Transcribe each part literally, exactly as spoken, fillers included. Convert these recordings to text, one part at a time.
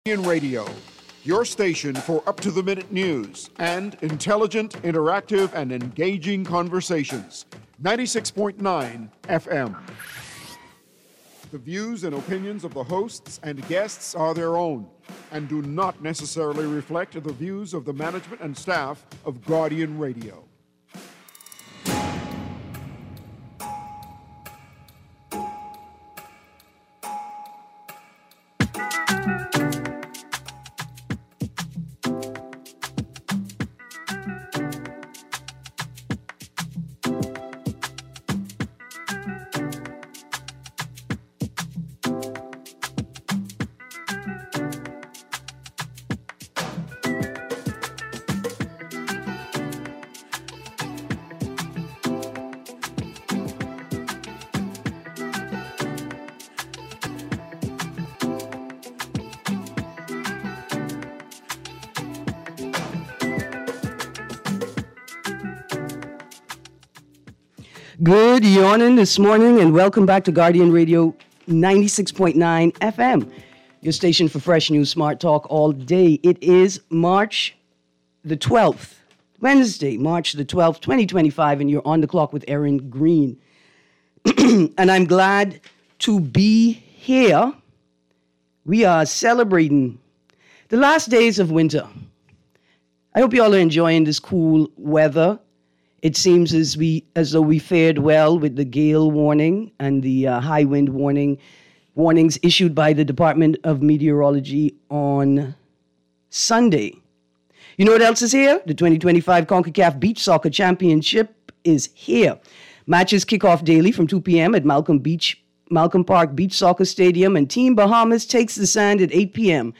Guardian Radio, your station for up-to-the-minute news and intelligent, interactive, and engaging conversations. ninety-six point nine F M. The views and opinions of the hosts and guests are their own and do not necessarily reflect the views of the management and staff of Guardian Radio. Good morning this morning, and welcome back to Guardian Radio ninety-six point nine F M, your station for fresh news, smart talk all day. It is March the twelfth, Wednesday, March the twelfth, twenty twenty-five, and you're on the clock with Erin Green. And I'm glad to be here. We are celebrating the last days of winter. I hope you all are enjoying this cool weather. It seems as we as though we fared well with the gale warning and the uh, high wind warning warnings issued by the Department of Meteorology on Sunday. You know what else is here? The twenty twenty-five CONCACAF Beach Soccer Championship is here. Matches kick off daily from two p.m. at Malcolm Beach, Malcolm Park Beach Soccer Stadium, and Team Bahamas takes the sand at eight p.m.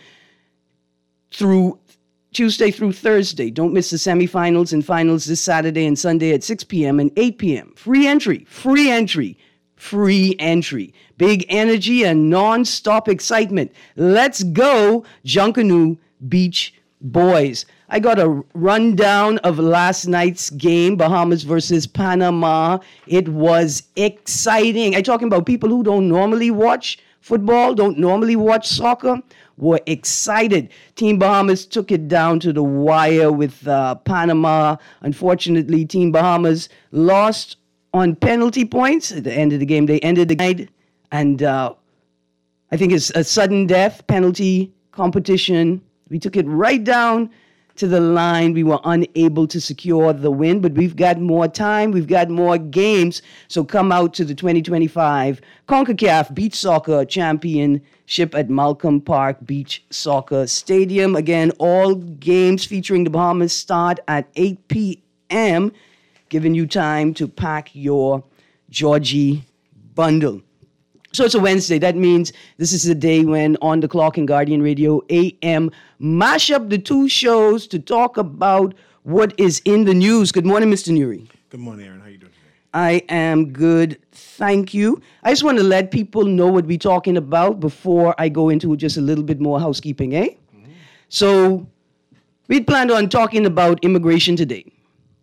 through Tuesday through Thursday. Don't miss the semifinals and finals this Saturday and Sunday at six p.m. and eight p.m. Free entry, free entry, free entry. Big energy and non-stop excitement. Let's go, Junkanoo Beach boys. I got a rundown of last night's game, Bahamas versus Panama. It was exciting. I'm talking about people who don't normally watch football, don't normally watch soccer, were excited. Team Bahamas took it down to the wire with uh, Panama. Unfortunately, Team Bahamas lost on penalty points. At the end of the game, they ended the game, and uh, I think it's a sudden death penalty competition. We took it right down to the line. We were unable to secure the win, but we've got more time. We've got more games. So come out to the twenty twenty-five CONCACAF Beach Soccer Championship at Malcolm Park Beach Soccer Stadium. Again, all games featuring the Bahamas start at eight p.m., giving you time to pack your Georgie bundle. So it's a Wednesday. That means this is the day when On the Clock and Guardian Radio A M mash up the two shows to talk about what is in the news. Good morning, Mister Nuri. Good morning, Aaron. How you doing today? I am good, thank you. I just want to let people know what we're talking about before I go into just a little bit more housekeeping, eh? Mm-hmm. So we planned on talking about immigration today.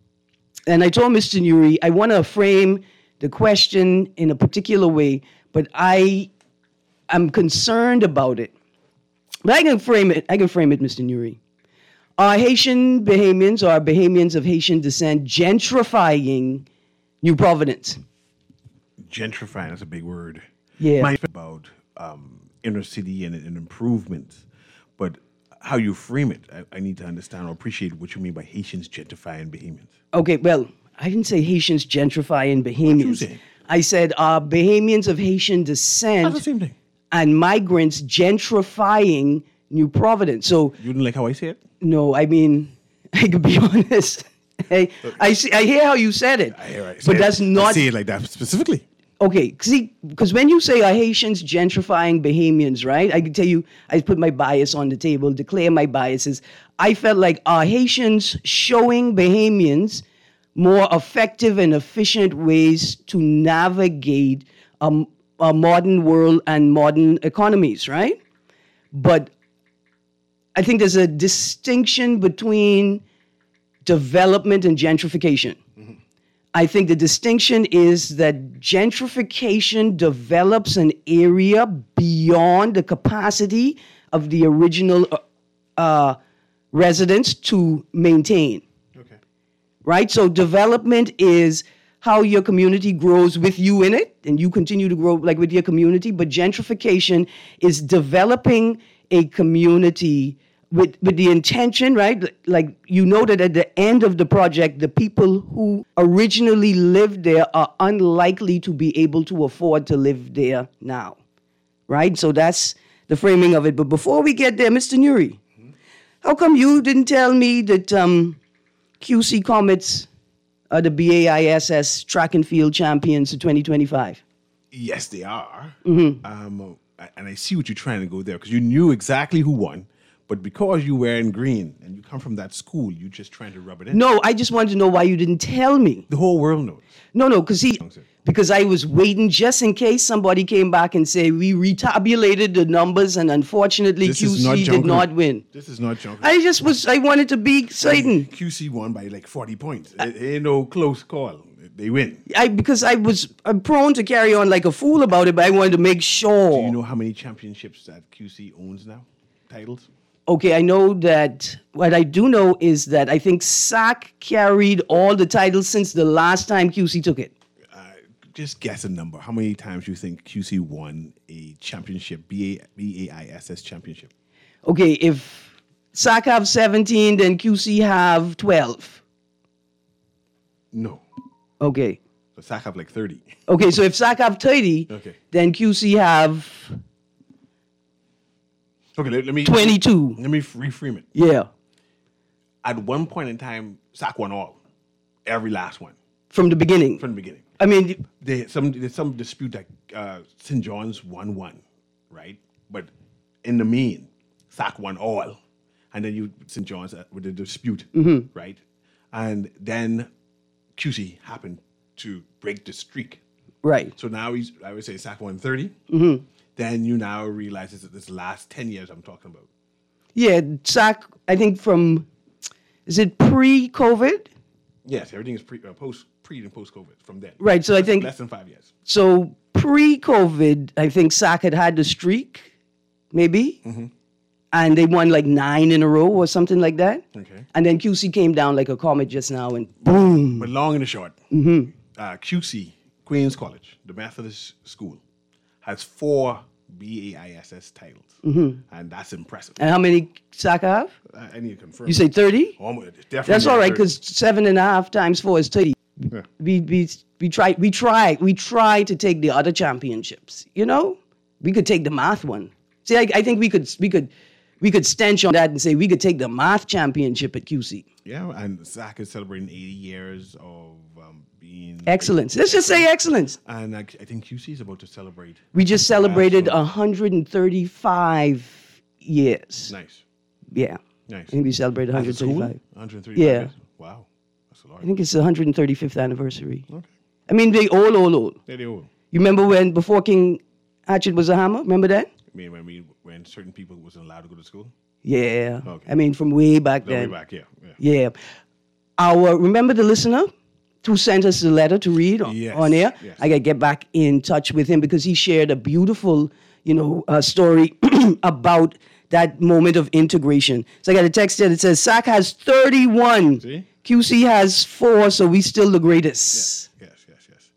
And I told Mister Nuri, I want to frame the question in a particular way, but I am concerned about it. But I can frame it, I can frame it, Mister Nuri. Are Haitian Bahamians or Bahamians of Haitian descent gentrifying New Providence? Gentrifying, that's a big word. Yeah. Might be about um, inner city and, and improvements, but how you frame it, I, I need to understand or appreciate what you mean by Haitians gentrifying Bahamians. Okay, well, I didn't say Haitians gentrifying Bahamians. What did you say? I said uh, Bahamians of Haitian descent That's the same thing. and migrants gentrifying New Providence. So You didn't like how I say it? no, I mean, I could be honest. I, I see. I hear how you said it, I hear it. but Say that's it. I not say it like that specifically. okay. See, because when you say are Haitians gentrifying Bahamians, right? I can tell you, I put my bias on the table, declare my biases. I felt like are Haitians showing Bahamians more effective and efficient ways to navigate um, a modern world and modern economies, right? But I think there's a distinction between development and gentrification. Mm-hmm. I think the distinction is that gentrification develops an area beyond the capacity of the original uh, uh, residents to maintain. Okay. Right? So development is how your community grows with you in it, and you continue to grow like with your community. But gentrification is developing a community with, with the intention, right? Like, you know that at the end of the project, the people who originally lived there are unlikely to be able to afford to live there now, right? So that's the framing of it. But before we get there, Mister Nuri, mm-hmm. how come you didn't tell me that um, Q C Comets are the B A I S S track and field champions of twenty twenty-five? Yes, they are. Mm-hmm. Um, and I see what you're trying to go there, because you knew exactly who won. But because you were in green and you come from that school, you're just trying to rub it in. No, I just wanted to know why you didn't tell me. The whole world knows. No, no, because he, because I was waiting just in case somebody came back and say we retabulated the numbers and unfortunately This Q is not C did junkery. not win. This is not junkery. I just was, I wanted to be certain. Q C won by like forty points. It ain't no close call. They win. I because I was I'm prone to carry on like a fool about it, but I wanted to make sure. Do you know how many championships that Q C owns now? Titles? Okay, I know that, what I do know is that I think S A C carried all the titles since the last time Q C took it. Uh, just guess a number. How many times do you think Q C won a championship, B A, B A I S S championship? Okay, if S A C have seventeen, then Q C have twelve. No. Okay. So S A C have like thirty. Okay, so if S A C have thirty, Okay. then Q C have Okay, let, let me... twenty-two. Let me reframe it. Yeah, At one point in time, S A C won all. Every last one. from the beginning. From the beginning. I mean, They, some, there's some dispute that uh, Saint John's won one, right? But in the main, S A C won all. And then you, Saint John's uh, with the dispute, right? And then Q C happened to break the streak. right. So now he's, I would say S A C won thirty. Then you now realize it's this last ten years I'm talking about. Yeah, S A C, I think from, is it pre-COVID? Yes, everything is pre, uh, post, pre and post COVID from then. Right, so I think, Less than five years. so pre-COVID, I think S A C had had the streak, maybe, and they won like nine in a row or something like that. Okay. And then Q C came down like a comet just now and boom. But long and the short, uh, Q C, Queens College, the Methodist school, has four B A I S S titles. And that's impressive. And how many S A C have? I, I need to confirm. You say thirty? Almost, definitely That's all right, thirty. because seven and a half times four is thirty. Yeah. We, we, we try, we try, we try to take the other championships, you know? We could take the math one. See, I, I think we could, we could, we could stench on that and say we could take the math championship at Q C. Yeah, and S A C is celebrating eighty years of um, being... Excellence. Let's just say excellence. And I, I think Q C is about to celebrate. We just celebrated National- one hundred thirty-five years. Nice, Yeah. nice. I think we celebrated As a school? one hundred thirty-five. one hundred thirty-five Yeah. years? Wow, that's a lot. I think it's the one hundred thirty-fifth anniversary. Okay. I mean, they all, all, all. Yeah, they all. You remember when, before King Hatchet was a hammer? Remember that? I mean, when, we, when certain people wasn't allowed to go to school? Yeah. Okay. I mean, from way back Way then. back, yeah. yeah. Yeah. Our, remember the listener who sent us the letter to read on, Yes, on air? yes. I got to get back in touch with him because he shared a beautiful, you know, uh, story about that moment of integration. So I got a text there that says, S A C has thirty-one. See? Q C has four, so we still the greatest. Yes, yes, yes,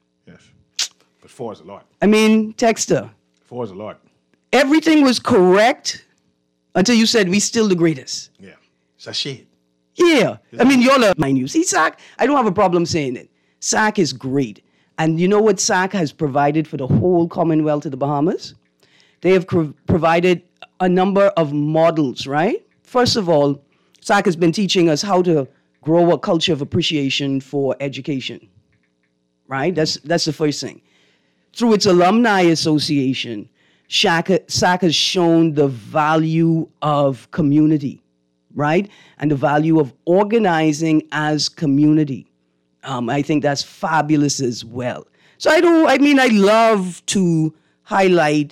yes. But four is a lot. I mean, texter, Four is a lot. everything was correct until you said we still the greatest. Yeah. Sachet. Yeah. I mean, y'all are my news. See, S A C, I don't have a problem saying it. S A C is great. And you know what S A C has provided for the whole Commonwealth of the Bahamas? They have pro- provided a number of models, right? First of all, S A C has been teaching us how to grow a culture of appreciation for education, right? That's, that's the first thing. Through its alumni association, S A C has shown the value of community, right? And the value of organizing as community. Um, I think that's fabulous as well. So I don't, I mean, I love to highlight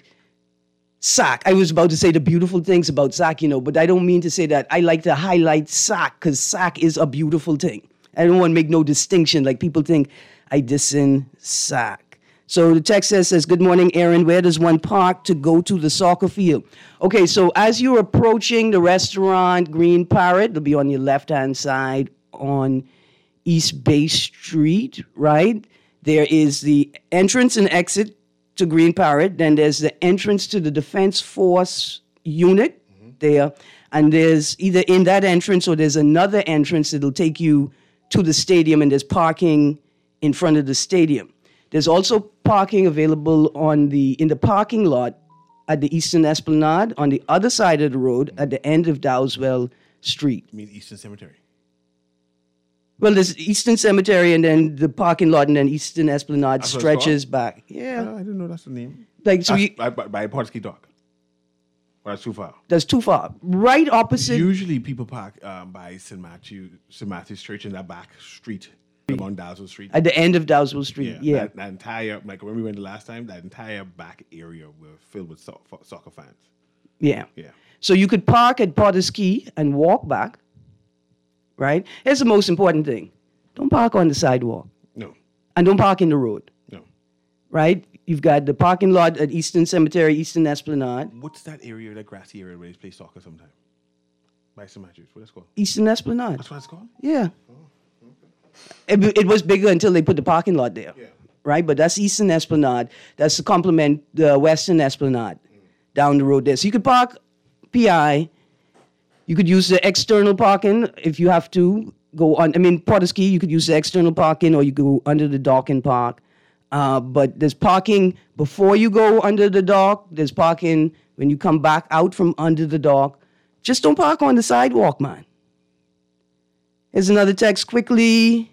S A C. I was about to say the beautiful things about S A C, you know, but I don't mean to say that. I like to highlight S A C because S A C is a beautiful thing. I don't want to make no distinction like people think I diss in S A C. So the text says, says, good morning, Aaron. Where does one park to go to the soccer field? Okay, so as you're approaching the restaurant, Green Parrot, it'll be on your left-hand side on East Bay Street, right? There is the entrance and exit to Green Parrot. Then there's the entrance to the Defense Force unit mm-hmm. there. And there's either in that entrance or there's another entrance that'll take you to the stadium, and there's parking in front of the stadium. There's also parking available on the in the parking lot at the Eastern Esplanade on the other side of the road at the end of Dowswell Street. You mean Eastern Cemetery? Well, there's Eastern Cemetery and then the parking lot, and then Eastern Esplanade That's what it's stretches called? back. Yeah. Uh, I didn't know that's the name. Like, so That's you, by, by, by Port Ski Dock. Or that's too far. that's too far. Right opposite. Usually people park um, by Saint Matthew, Saint Matthew's Church in that back street on Dazzle Street. At the end of Dowswell Street, yeah. That, that entire, like when we went the last time, that entire back area were filled with so- soccer fans. Yeah. Yeah. So you could park at Potter's Key and walk back, right? Here's the most important thing. Don't park on the sidewalk. No, And don't park in the road, no. right? You've got the parking lot at Eastern Cemetery, Eastern Esplanade. What's that area, that grassy area where they play soccer sometime? By Saint Matthews. What is it called? Eastern Esplanade. That's what it's called? Yeah. It, it was bigger until they put the parking lot there, Yeah. right? But that's Eastern Esplanade. That's to complement the Western Esplanade down the road there. So you could park P I. You could use the external parking if you have to go on. I mean, Potter's Key, you could use the external parking, or you go under the dock and park. Uh, but there's parking before you go under the dock. There's parking when you come back out from under the dock. Just don't park on the sidewalk, man. Here's another text quickly.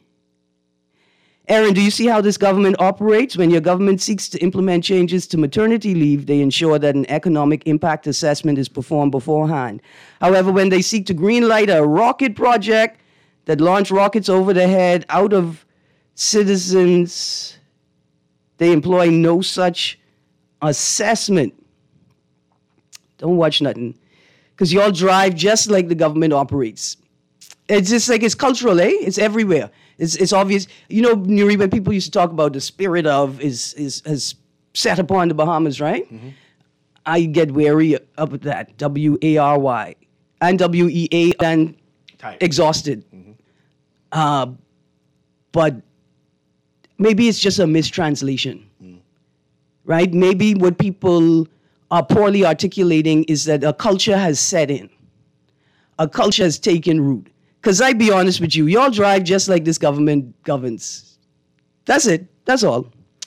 Aaron, do you see how this government operates? When your government seeks to implement changes to maternity leave, they ensure that an economic impact assessment is performed beforehand. However, when they seek to greenlight a rocket project that launch rockets over the head out of citizens, they employ no such assessment. Don't watch nothing. Because y'all drive just like the government operates. It's just like it's cultural, eh? It's everywhere. It's it's obvious. You know, Nuri, when people used to talk about the spirit of is is has set upon the Bahamas, right? Mm-hmm. I get wary of that. W A R Y and W E A and Tired. exhausted. Mm-hmm. Uh, but maybe it's just a mistranslation, mm. right? Maybe what people are poorly articulating is that a culture has set in. A culture has taken root. Because I be honest with you, y'all drive just like this government governs. That's it. That's all.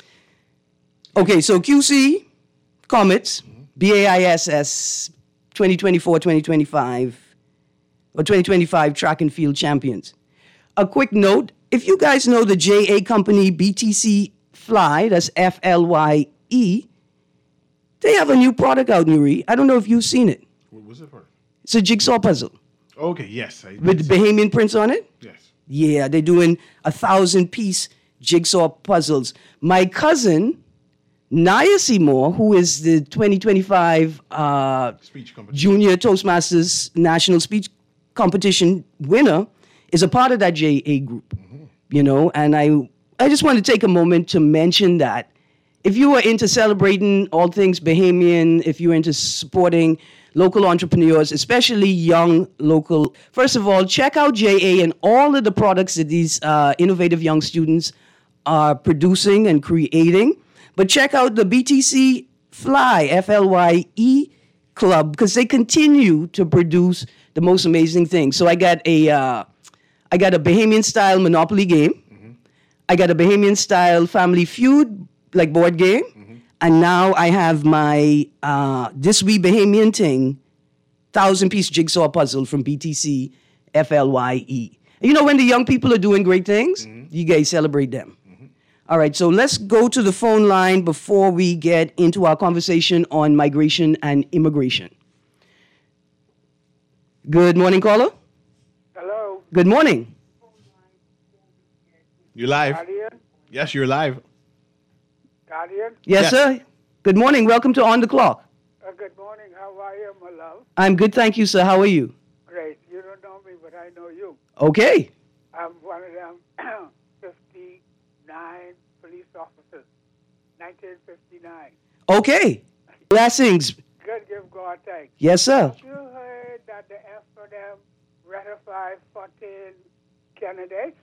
Okay, so Q C, Comets, mm-hmm. B A I S S, twenty twenty-four twenty twenty-five, or twenty twenty-five track and field champions. A quick note, if you guys know the J A company B T C Fly, that's F L Y E, they have a new product out, Nuri. I don't know if you've seen it. What was it for? It's a jigsaw puzzle. Okay, yes. I With Bahamian prints on it? Yes. Yeah, they're doing a thousand piece jigsaw puzzles. My cousin, Naya Seymour, who is the twenty twenty-five uh, Speech competition. Junior Toastmasters National Speech Competition winner, is a part of that J A group. Mm-hmm. You know, and I, I just want to take a moment to mention that if you are into celebrating all things Bahamian, if you're into supporting local entrepreneurs, especially young local. First of all, check out J A and all of the products that these uh, innovative young students are producing and creating. But check out the B T C Fly, F L Y E Club, because they continue to produce the most amazing things. So I got a, uh, I got a Bahamian-style Monopoly game. Mm-hmm. I got a Bahamian-style Family Feud, like board game. And now I have my uh, This Wee Bahamian Thing thousand-piece jigsaw puzzle from B T C F L Y E. You know, when the young people are doing great things, mm-hmm. you guys celebrate them. Mm-hmm. All right, so let's go to the phone line before we get into our conversation on migration and immigration. Good morning, caller. Hello. Good morning. You're live. Guardian? Yes, you're live. Guardian? Yes, Yes. sir. Good morning. Welcome to On the Clock. Uh, good morning. How are you, my love? I'm good, thank you, sir. How are you? Great. You don't know me, but I know you. Okay. I'm one of them fifty-nine police officers, nineteen fifty-nine. Okay. Blessings. Good, give God thanks. Yes, sir. Have you heard that the F N M ratified fourteen candidates?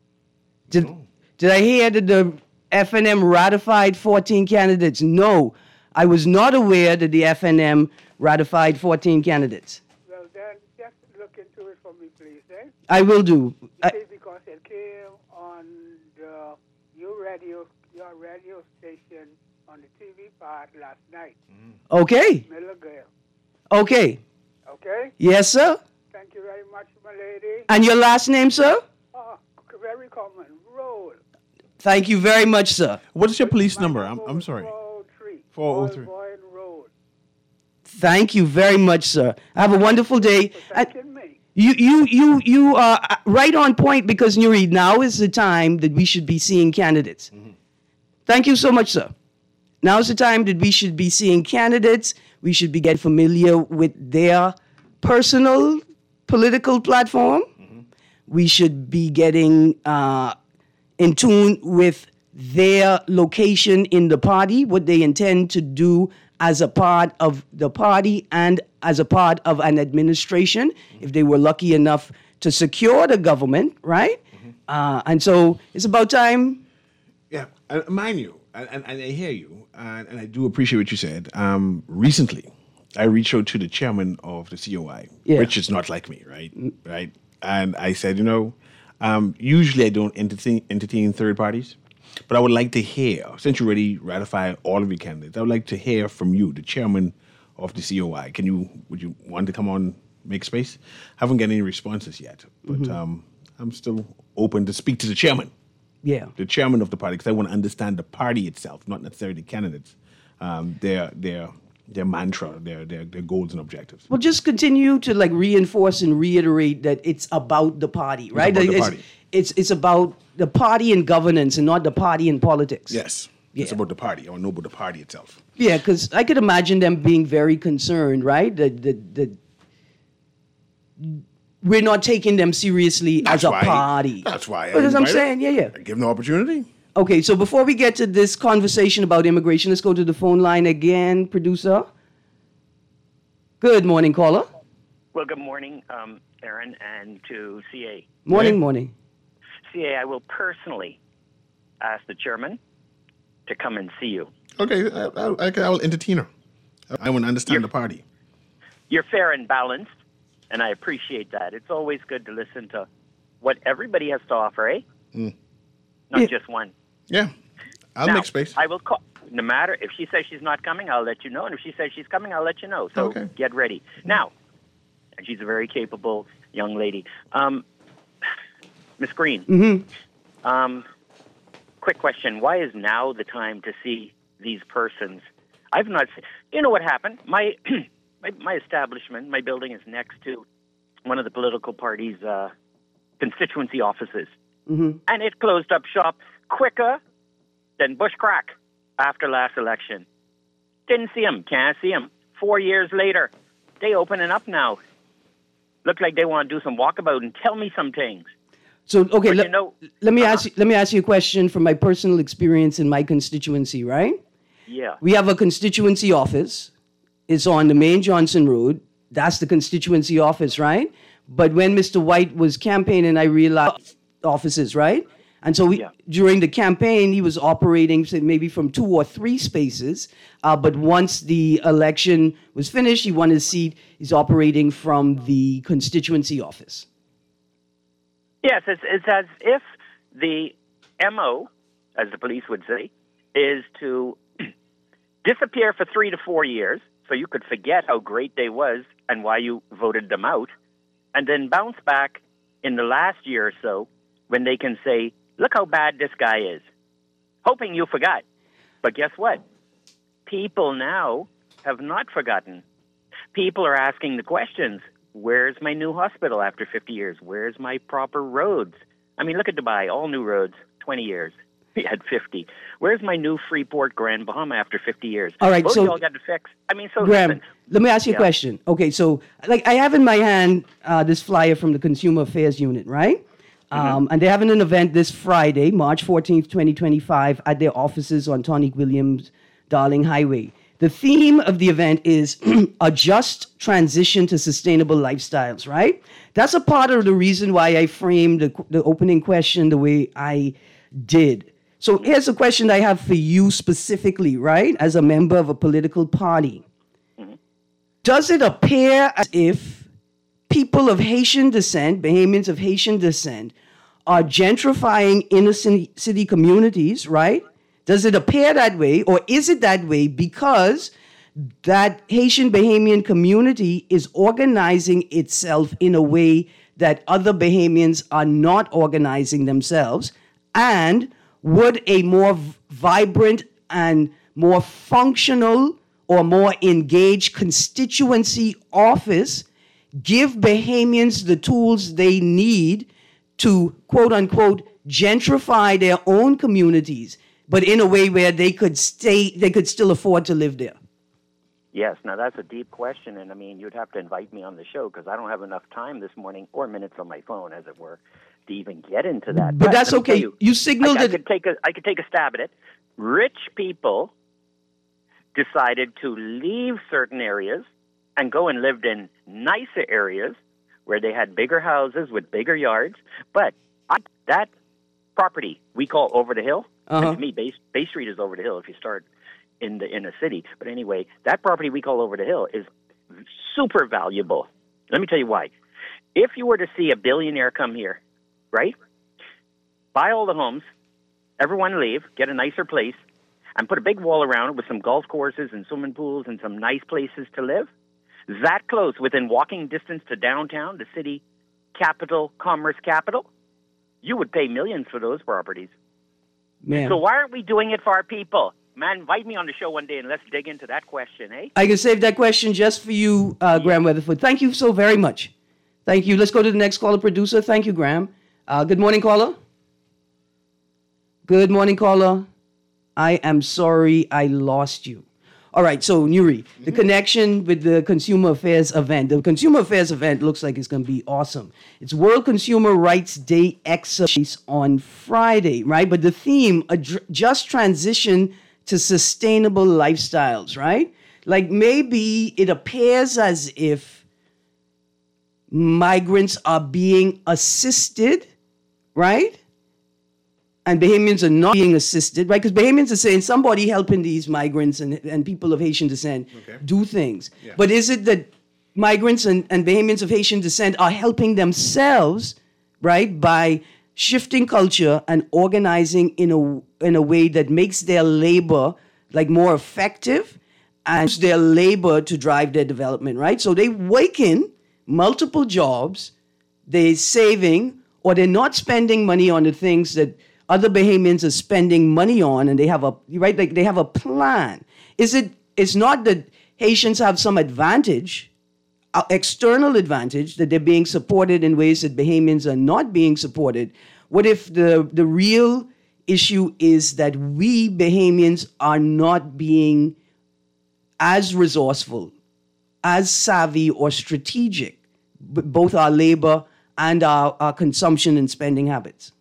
Did, did I hear that the F N M ratified fourteen candidates? No. I was not aware that the F N M ratified fourteen candidates. Well, then just look into it for me, please, eh? I will do. You I, see, because it came on the your radio, your radio station on the T V part last night. okay. Milligale. Okay. Okay? Yes, sir. Thank you very much, my lady. And your last name, sir? Oh, very common. Roll. Thank you very much, sir. What is your police My number? I'm, number I'm was sorry. four oh three. four oh three. Boyne Road. Thank you very much, sir. Have a wonderful day. For And thanking me. you, you, you, you are uh, right on point because, Nuri, now is the time that we should be seeing candidates. Thank you so much, sir. Now is the time that we should be seeing candidates. We should be getting familiar with their personal political platform. We should be getting uh, in tune with their location in the party, what they intend to do as a part of the party and as a part of an administration, if they were lucky enough to secure the government, right? Uh, and so it's about time. Yeah, uh, mind you, and, and, and I hear you, and, and I do appreciate what you said. Um, recently, I reached out to the chairman of the C O I, Yeah. which is not like me, right? Right, and I said, you know, um, usually I don't entertain entertain third parties, but I would like to hear, since you already ratified all of your candidates, I would like to hear from you, the chairman of the C O I. Can you, would you want to come on, make space? Haven't got any responses yet, but um, I'm still open to speak to the chairman. Yeah. The chairman of the party, because I want to understand the party itself, not necessarily the candidates, um, their their their mantra, their, their their goals and objectives. Well, just continue to like reinforce and reiterate that it's about the party, right? about the it's, party. It's it's about the party and governance and not the party and politics. Yes, Yeah. it's about the party. I want to know about the party itself. Yeah, because I could imagine them being very concerned, right? That that that we're not taking them seriously That's as a why- party. that's why I Because I'm invited- saying, yeah, yeah. I give them the opportunity. Okay, so before we get to this conversation about immigration, let's go to the phone line again, producer. Good morning, caller. Well, good morning, um, Aaron, and to C A. Morning, Hey. morning. C A, I will personally ask the chairman to come and see you. Okay, I, I, I, I will entertain her. I want to understand the party. You're fair and balanced, and I appreciate that. It's always good to listen to what everybody has to offer, eh? Not Yeah. just one. Yeah, I'll Now, make space. I will call. No matter if she says she's not coming, I'll let you know. And if she says she's coming, I'll let you know. So Okay. get ready. Now, and she's a very capable young lady. Um, Miss Green, Mm-hmm. um, quick question. Why is now the time to see these persons? I've not seen. You know what happened? My, my, my establishment, my building is next to one of the political party's uh, constituency offices. Mm-hmm. And it closed up shop quicker than Bush crack after last election. Didn't see them, can't see them. Four years later, they opening up now. Look like they want to do some walkabout and tell me some things. So okay, But let, you know- let me Uh-huh. ask you, let me ask you a question from my personal experience in my constituency, right? Yeah. We have a constituency office. It's on the main Johnson Road. That's the constituency office, right? But when Mister White was campaigning, I realized offices, right? And so we, Yeah. during the campaign, he was operating say, maybe from two or three spaces. Uh, but once the election was finished, he won his seat. He's operating from the constituency office. Yes, it's, it's as if the M O, as the police would say, is to disappear for three to four years so you could forget how great they was and why you voted them out, and then bounce back in the last year or so when they can say, look how bad this guy is, hoping you forgot. But guess what? People now have not forgotten. People are asking the questions. Where's my new hospital after fifty years? Where's my proper roads? I mean, look at Dubai, all new roads, twenty years. We had fifty. Where's my new Freeport Grand Bahama after fifty years? All right, Both so- y'all got to fix. I mean, so Graham, listen, let me ask you a Yeah. question. Okay, so like I have in my hand uh, this flyer from the Consumer Affairs Unit, right? Um, and they're having an event this Friday, March fourteenth, twenty twenty-five, at their offices on Tonic Williams Darling Highway. The theme of the event is a just transition to sustainable lifestyles, right? That's a part of the reason why I framed the, the opening question the way I did. So here's a question I have for you specifically, right? As a member of a political party. Mm-hmm. Does it appear as if people of Haitian descent, Bahamians of Haitian descent, are gentrifying inner city communities, right? Does it appear that way, or is it that way because that Haitian Bahamian community is organizing itself in a way that other Bahamians are not organizing themselves? And would a more vibrant and more functional or more engaged constituency office give Bahamians the tools they need to, quote unquote, gentrify their own communities, but in a way where they could stay, they could still afford to live there? Yes, now that's a deep question, and I mean, you'd have to invite me on the show because I don't have enough time this morning, or minutes on my phone, as it were, to even get into that. But, but that's okay. You, you signaled I, I it. Could take a, I could take a stab at it. Rich people decided to leave certain areas and go and lived in nicer areas where they had bigger houses with bigger yards. But I, that property we call over the hill, uh-huh. and to me, Bay, Bay Street is over the hill if you start in the in a city. But anyway, that property we call over the hill is super valuable. Let me tell you why. If you were to see a billionaire come here, right, buy all the homes, everyone leave, get a nicer place, and put a big wall around it with some golf courses and swimming pools and some nice places to live, that close, within walking distance to downtown, the city capital, commerce capital, you would pay millions for those properties. Man. So why aren't we doing it for our people? Man, invite me on the show one day and let's dig into that question, eh? I can save that question just for you, uh, Graham Weatherford. Thank you so very much. Thank you. Let's go to the next caller, producer. Thank you, Graham. Uh, good morning, caller. Good morning, caller. I am sorry I lost you. All right, so Nuri, mm-hmm. the connection with the Consumer Affairs event. The Consumer Affairs event looks like it's going to be awesome. It's World Consumer Rights Day exercise on Friday, right? But the theme, a dr- just transition to sustainable lifestyles, right? Like maybe it appears as if migrants are being assisted, right? And Bahamians are not being assisted, right? Because Bahamians are saying somebody helping these migrants and, and people of Haitian descent okay. do things. Yeah. But is it that migrants and, and Bahamians of Haitian descent are helping themselves, right, by shifting culture and organizing in a in a way that makes their labor like more effective and use their labor to drive their development, right? So they wake in multiple jobs, they're saving, or they're not spending money on the things that other Bahamians are spending money on, and they have a right like they have a plan. Is it? It's not that Haitians have some advantage, uh, external advantage, that they're being supported in ways that Bahamians are not being supported. What if the the real issue is that we Bahamians are not being as resourceful, as savvy or strategic, b- both our labor and our, our consumption and spending habits?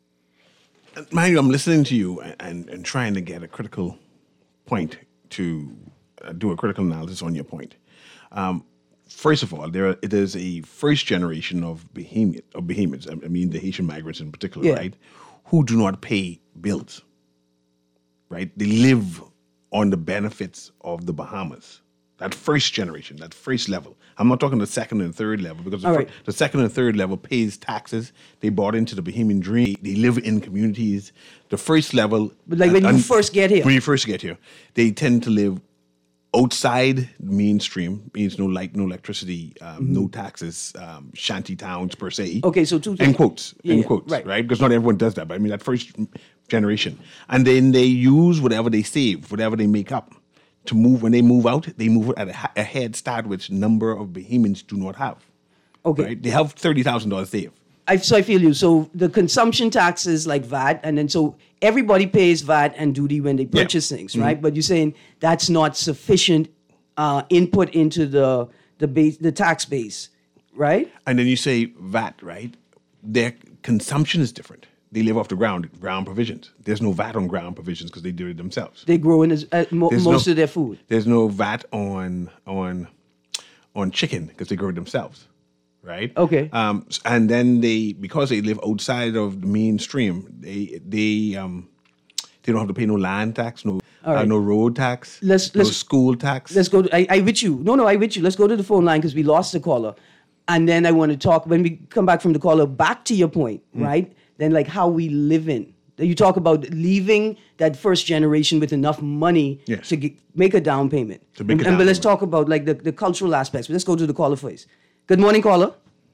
Mind you, I'm listening to you and, and, and trying to get a critical point to uh, do a critical analysis on your point. Um, first of all, there are, it is a first generation of Bahamian, of Bahamians, I mean the Haitian migrants in particular, yeah. right, who do not pay bills, right? They live on the benefits of the Bahamas. That first generation, that first level. I'm not talking the second and third level, because the, right. fir- the second and third level pays taxes. They bought into the Bahamian dream. They live in communities. The first level... But like when and, you first get here. When you first get here, they tend to live outside the mainstream, means no light, no electricity, um, mm-hmm. no taxes, um, shanty towns per se. Okay, so two things. End quotes, yeah, end yeah, quotes, right. right? Because not everyone does that, but I mean that first generation. And then they use whatever they save, whatever they make up, to move. When they move out, they move at a, a head start which number of Bahamians do not have. Okay. Right? They have thirty thousand dollars saved. I, so I feel you. So the consumption taxes like V A T, and then so everybody pays V A T and duty when they purchase yeah. things, right? Mm-hmm. But you're saying that's not sufficient uh, input into the the base, the tax base, right? And then you say V A T, right? their consumption is different. They live off the ground, ground provisions. There's no V A T on ground provisions because they do it themselves. They grow in uh, mo- most no, of their food. There's no V A T on on on chicken because they grow it themselves, right? Okay. Um, and then they, because they live outside of the mainstream, they they um they don't have to pay no land tax, no All right. uh, no road tax, Let's- no let's- school tax. Let's go. To, I, I with you. No, no, I with you. Let's go to the phone line because we lost the caller, and then I want to talk when we come back from the caller. Back to your point, Mm. right? Then like how we live in. You talk about leaving that first generation with enough money Yes. to get, make a down payment. To make and, a and down but let's payment. talk about like the, the cultural aspects. But let's go to the caller first. Good morning, caller.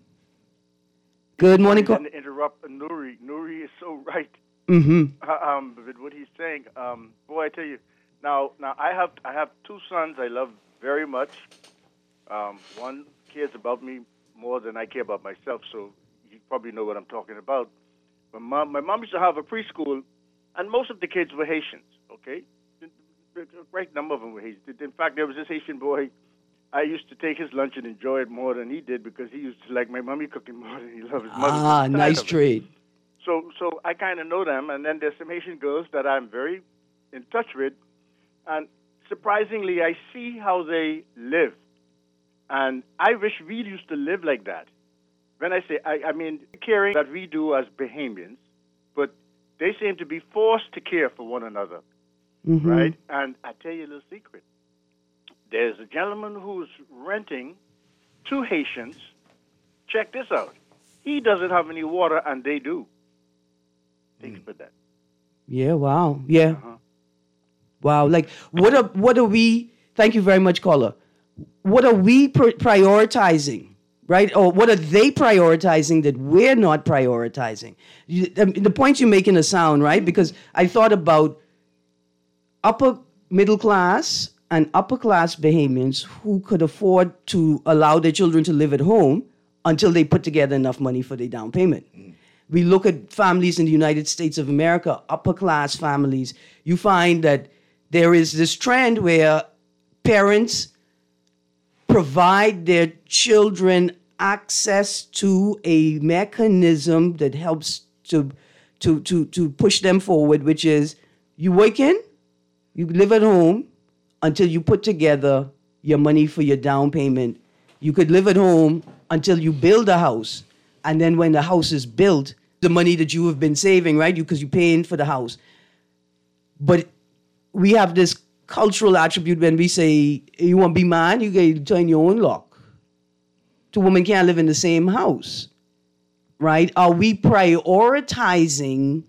Good morning, Sorry caller. to interrupt Nuri. Nuri is so right. Mm-hmm. Um, with what he's saying. Um, boy, I tell you. Now, now I have I have two sons I love very much. Um, one cares about me more than I care about myself, so you probably know what I'm talking about. My mom, my mom used to have a preschool, and most of the kids were Haitians. Okay, the, the, the great number of them were Haitians. In fact, there was this Haitian boy. I used to take his lunch and enjoy it more than he did because he used to like my mommy cooking more than he loved his mother. Ah, Tired nice of it. trade. So, so I kind of know them, and then there's some Haitian girls that I'm very in touch with, and surprisingly, I see how they live, and I wish we used to live like that. When I say, I, I mean caring that we do as Bahamians, but they seem to be forced to care for one another, Mm-hmm. right? And I tell you a little secret. There's a gentleman who's renting two Haitians. Check this out. He doesn't have any water, and they do. Think about that. Yeah. Wow. Yeah. Uh-huh. Wow. Like, what are what are we? Thank you very much, caller. What are we pr- prioritizing, right? Or what are they prioritizing that we're not prioritizing? You, I mean, the points you're making are sound, right? Because I thought about upper middle class and upper class Bahamians who could afford to allow their children to live at home until they put together enough money for their down payment. We look at families in the United States of America, upper class families, you find that there is this trend where parents provide their children access to a mechanism that helps to, to, to, to push them forward, which is you work in, you live at home until you put together your money for your down payment. You could live at home until you build a house. And then when the house is built, the money that you have been saving, right? Because you, you're paying for the house. But we have this cultural attribute when we say, you want to be man, you can turn your own lock. Two women can't live in the same house, right? Are we prioritizing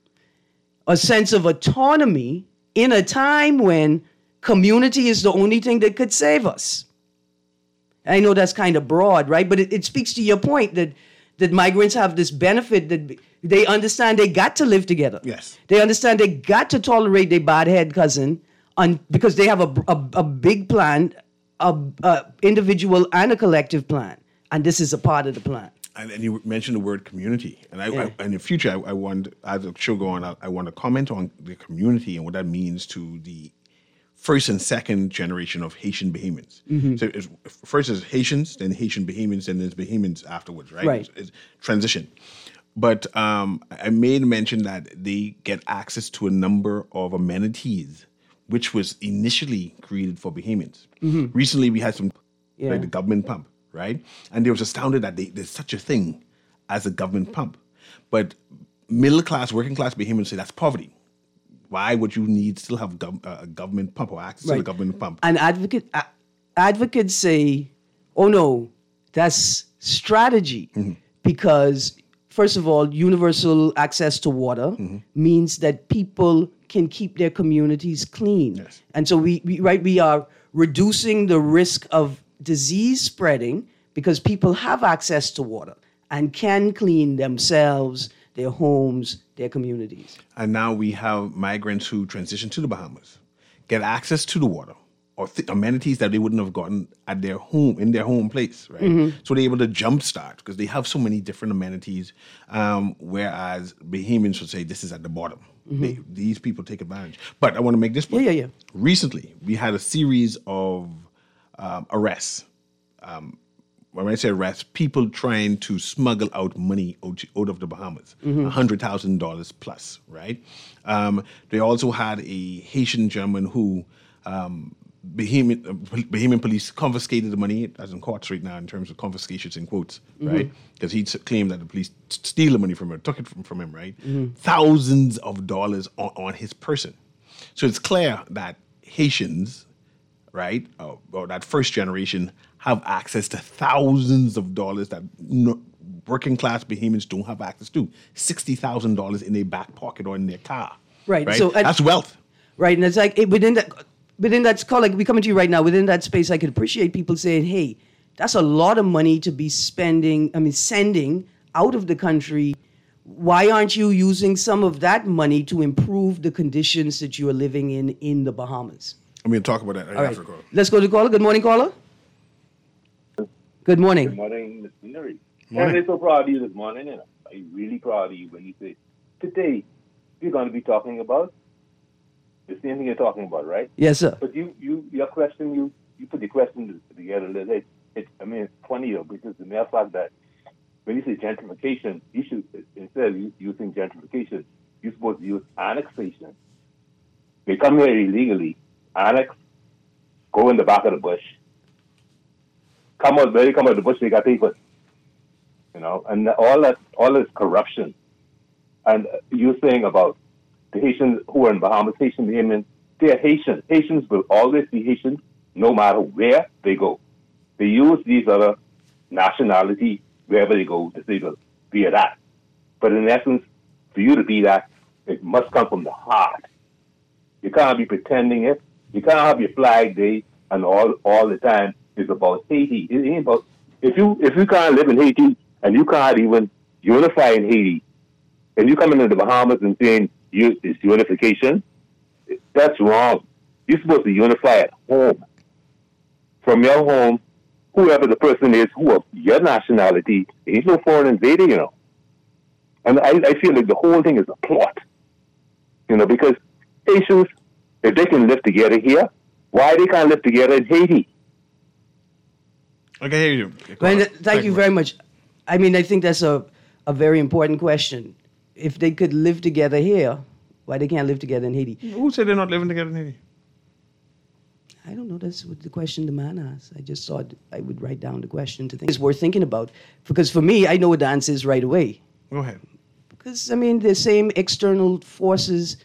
a sense of autonomy in a time when community is the only thing that could save us? I know that's kind of broad, right? But it, it speaks to your point that that migrants have this benefit that they understand they got to live together. Yes. They understand they got to tolerate their bad head cousin on, because they have a, a, a big plan, a, a individual and a collective plan. And this is a part of the plan. And, and you mentioned the word community, and I, Yeah. I in the future I, I want, as the show go on, I, I want to comment on the community and what that means to the first and second generation of Haitian Bahamians. Mm-hmm. So it's, first is Haitians, then Haitian Bahamians, then there's Bahamians afterwards, right? Right. It's, it's transition. But um, I made mention that they get access to a number of amenities, which was initially created for Bahamians. Recently, we had some, Yeah. like the government pump, right? And they was astounded that they, there's such a thing as a government pump. But middle class, working class Bahamians say that's poverty. Why would you need still have gov- uh, a government pump or access to Right. the government pump? And advocate, a- advocates say, oh no, that's strategy. Mm-hmm. Because, first of all, universal access to water Mm-hmm. means that people can keep their communities clean. Yes. And so we, we right, we are reducing the risk of disease spreading because people have access to water and can clean themselves, their homes, their communities. And now we have migrants who transition to the Bahamas, get access to the water or th- amenities that they wouldn't have gotten at their home, in their home place, right? So they're able to jumpstart because they have so many different amenities, um, whereas Bahamians would say this is at the bottom. They, these people take advantage. But I want to make this point. Yeah, yeah, yeah. Recently, we had a series of um, arrests um, when I say arrest, people trying to smuggle out money out, out of the Bahamas, one hundred thousand dollars plus, right? Um, they also had a Haitian gentleman who um, Bahamian, uh, Bahamian police confiscated the money, as in courts right now in terms of confiscations in quotes, right? Because he claimed that the police t- steal the money from him, took it from, from him, right? Thousands of dollars on, on his person. So it's clear that Haitians, right, or, or that first generation, have access to thousands of dollars that no, working class Bahamians don't have access to. sixty thousand dollars in their back pocket or in their car. Right. right? So uh, that's wealth. Right, and it's like it, within that, within that call, like we coming to you right now. Within that space, I could appreciate people saying, "Hey, that's a lot of money to be spending. I mean, sending out of the country. Why aren't you using some of that money to improve the conditions that you are living in in the Bahamas?" I'm going to talk about that right All right, after the call. let's go to caller. Good morning, caller. Good morning. Good morning, Mister Nuri. Morning. I'm so proud of you this morning. You know, I'm really proud of you when you say, today, you're going to be talking about the same thing you're talking about, right? Yes, sir. But you, you, your question, you, you put the question together. It, it, I mean, it's funny, though, because the mere fact that when you say gentrification, you should, instead of using gentrification, you're supposed to use annexation. They come here illegally, annex, go in the back of the bush. Come out, when they come out of the bush, they got papers. You know, and all that, all this corruption. And you're saying about the Haitians who are in Bahamas, Haitian Bahamians, they're Haitian. Haitians will always be Haitian no matter where they go. They use these other nationalities wherever they go to say, well, be that. But in essence, for you to be that, it must come from the heart. You can't be pretending it. You can't have your flag day and all all the time is about Haiti. It ain't about if you if you can't live in Haiti and you can't even unify in Haiti, and you come into the Bahamas and saying you, it's unification, that's wrong. You're supposed to unify at home. From your home, whoever the person is, who of your nationality, he's no foreign invader, you know. And I, I feel like the whole thing is a plot, you know, because Haitians, if they can live together here, why they can't live together in Haiti? Okay, here you go. Well, th- thank you very much. I mean, I think that's a, a very important question. If they could live together here, why they can't live together in Haiti? Who said they're not living together in Haiti? I don't know. That's what the question the man asked. I just thought I would write down the question to think. It's worth thinking about. Because for me, I know what the answer is right away. Go ahead. Because, I mean, the same external forces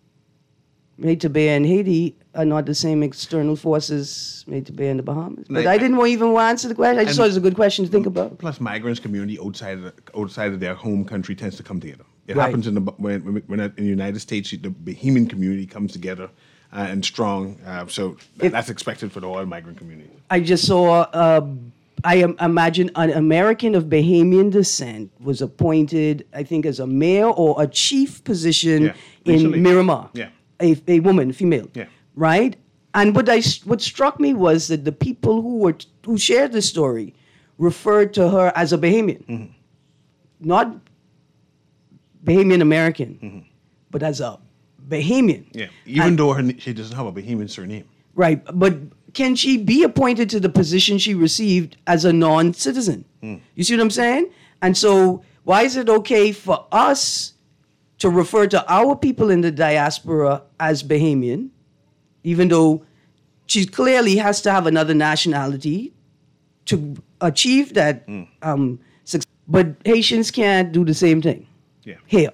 made to bear in Haiti are not the same external forces made to bear in the Bahamas. But Like- I didn't even want to answer the question. I just And- thought it was a good question to think about. Plus, migrants community outside of the, outside of their home country tends to come together. It Right. happens in the when, when when in the United States, the Bahamian community comes together uh, and strong. Uh, so that, If- that's expected for the all migrant community. I just saw, uh, I am, imagine an American of Bahamian descent was appointed, I think, as a mayor or a chief position Yeah, in recently. Miramar. Yeah. A, a woman, female. Yeah. Right? And what, I, what struck me was that the people who were who shared the story referred to her as a Bahamian. Mm-hmm. Not Bahamian American, but as a Bahamian. Yeah, even And- though her, she doesn't have a Bahamian surname. Right, but can she be appointed to the position she received as a non-citizen? You see what I'm saying? And so why is it okay for us to refer to our people in the diaspora as Bahamian, even though she clearly has to have another nationality to achieve that um, success? But Haitians can't do the same thing Yeah. here.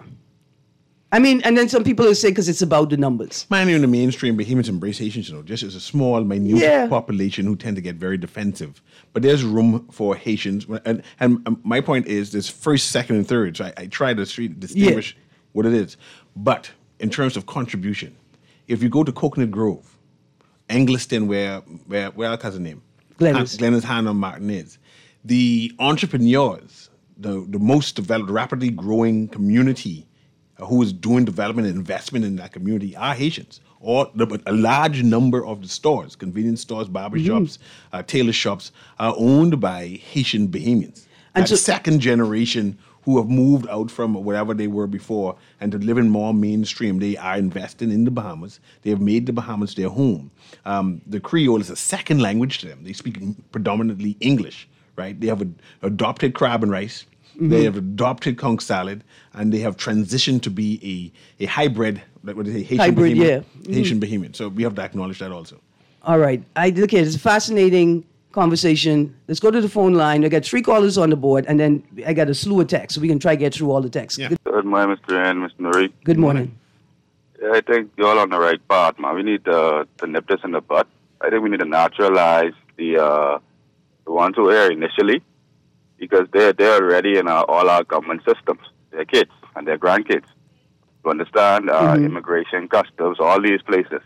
I mean, and then some people will say because it's about the numbers. Man, in the mainstream, Bahamians embrace Haitians, you know, just as a small, minute Yeah. population who tend to get very defensive. But there's room for Haitians. And, and um, my point is this first, second, and third. So I, I try to street- distinguish what it is. But in terms of contribution, if you go to Coconut Grove, Angliston, where, where, where our cousin name? Glennis. Han- Glennis Hannah Martin is. The entrepreneurs, the, the most developed, rapidly growing community uh, who is doing development and investment in that community are Haitians. Or the, a large number of the stores, convenience stores, barber shops, uh, tailor shops, are owned by Haitian Bahamians. And That so- second generation who have moved out from wherever they were before and to live in more mainstream. They are investing in the Bahamas. They have made the Bahamas their home. Um, the Creole is a second language to them. They speak predominantly English, right? They have a, adopted crab and rice. Mm-hmm. They have adopted conch salad, and they have transitioned to be a, a hybrid, like what is it, Haitian Hybrid, Bahamian, yeah. Mm-hmm. Haitian Bahamian. So we have to acknowledge that also. All right. I look at it. It's a fascinating conversation. Let's go to the phone line. I got three callers on the board, and then I got a slew of texts, so we can try to get through all the texts. Yeah. Good, Good morning, Mister N, Mister Nuri. good morning. Yeah, I think you're all on the right path, man. We need uh, to nip this in the bud. I think we need to naturalize the uh, the ones who are here initially, because they're, they're already in our, all our government systems. Their kids and their grandkids. You understand? Uh, Mm-hmm. Immigration, customs, all these places.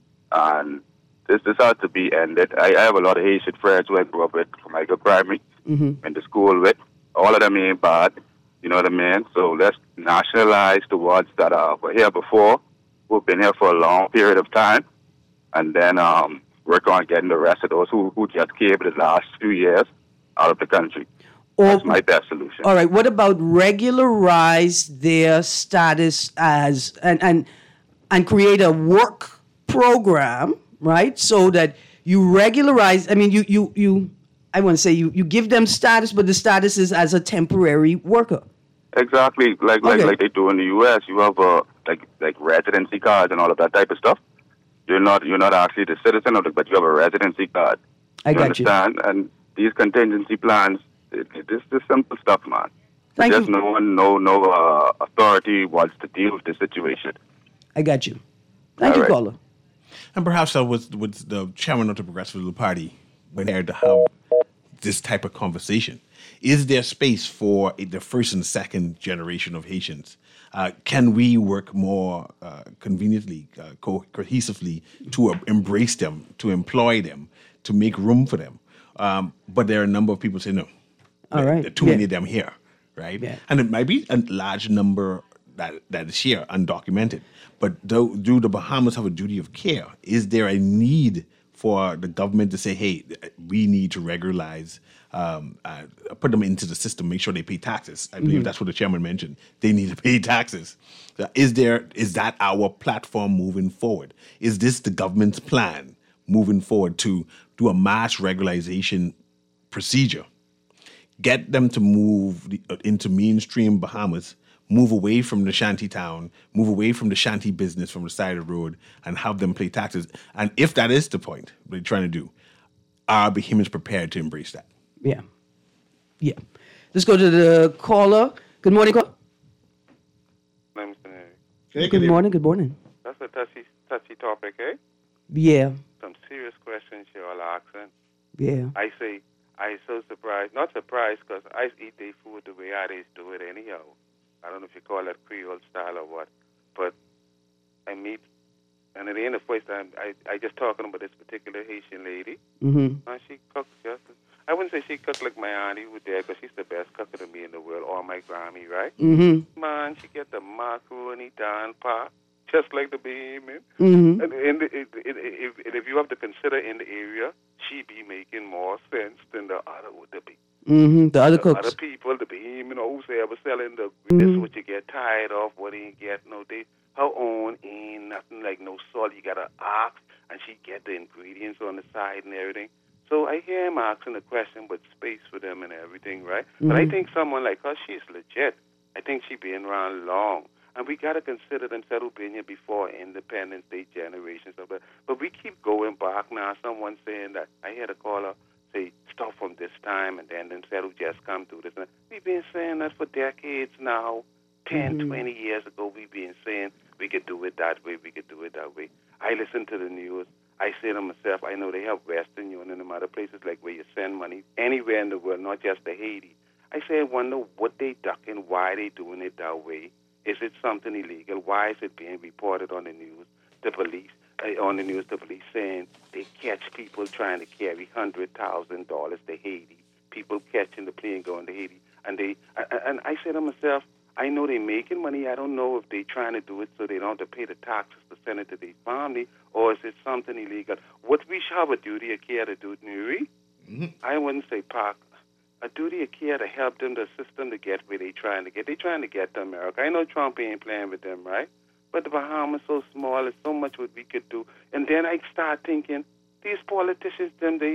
And this this has to be ended. I, I have a lot of Haitian friends who I grew up with from Michael Primary, Mm-hmm. went to school with. All of them ain't bad. You know what I mean? So let's nationalize the ones that uh, were here before, who've been here for a long period of time, and then um, work on getting the rest of those who, who just came in the last few years out of the country. Or, That's my best solution. all right. What about regularize their status as and and and create a work program, right? So that you regularize. I mean, you you you. I want to say you you give them status, but the status is as a temporary worker. Exactly, like like Okay. like they do in the U S. You have uh, like like residency cards and all of that type of stuff. You're not you're not actually the citizen of it, but you have a residency card. I you got you. understand? And these contingency plans, it, it, this is simple stuff, man. Thank Just you. no one, no no uh, authority wants to deal with the situation. I got you. Thank All you, right. caller. And perhaps that was with the chairman of the Progressive Liberal Party when there to have this type of conversation. Is there space for the first and second generation of Haitians? Uh, can we work more uh, conveniently, uh, co- cohesively to uh, embrace them, to employ them, to make room for them? Um, but there are a number of people say no. All There- right. There are too Yeah. many of them here, right? Yeah. And it might be a large number that, that is here, undocumented. But do, do the Bahamas have a duty of care? Is there a need for the government to say, hey, we need to regularize, um, uh, put them into the system, make sure they pay taxes? I believe that's what the chairman mentioned. They need to pay taxes. So Is there is that our platform moving forward? Is this the government's plan moving forward to do a mass regularization procedure? Get them to move the, uh, into mainstream Bahamas, move away from the shanty town, move away from the shanty business from the side of the road, and have them pay taxes. And if that is the point they're trying to do, are Bahamians prepared to embrace that? Yeah. Yeah. Let's go to the caller. Good morning. Call- good morning. Good morning. That's a touchy, touchy topic, eh? Yeah. Some serious questions you're all asking. Yeah. I say, I so surprised, not surprised, because I eat their food the way I do it anyhow. I don't know if you call it Creole style or what, but I meet, and it ain't the first time, I, I just talking about this particular Haitian lady, Mm-hmm. and she cooks just, I wouldn't say she cooked like my auntie would there, because she's the best cooker to me in the world, or my Grammy, right? Mm-hmm. Man, she get the macaroni down pat, just like the Bahamian. Mm-hmm. And, and it, it, it, if, if you have to consider in the area, she be making more sense than the other the be. Mm-hmm. The other The cooks. other people, the Bahamian wholesaler selling the Mhm. this what you get tired of, what you ain't get no they her own ain't nothing like no salt. You gotta ask, and she get the ingredients on the side and everything. So I hear him asking the question, but space for them and everything, right? But I Mhm. think someone like her, she's legit. I think she been around long. And we got to consider themselves who've been here before Independence Day generations. Of it. But we keep going back now. Someone saying that, I heard a caller say, start from this time, and then themselves who just come through this. We've been saying that for decades now. ten, Mhm. twenty years ago, we've been saying we could do it that way, we could do it that way. I listen to the news. I say to myself, I know they have Western Union and other places like where you send money anywhere in the world, not just to Haiti. I say, I wonder what they ducking, why they doing it that way. Is it something illegal? Why is it being reported on the news? The police, uh, on the news, the police saying they catch people trying to carry one hundred thousand dollars to Haiti. People catching the plane going to Haiti. And they, and I say to myself, I know they're making money. I don't know if they're trying to do it so they don't have to pay the taxes to send it to their family, or is it something illegal? What we should have a duty of care to do, Nuri, Mm-hmm. I wouldn't say park. A duty of care to help them, to assist them to get where they're trying to get. They're trying to get to America. I know Trump ain't playing with them, right? But the Bahamas so small. There's so much what we could do. And then I start thinking, these politicians, them, they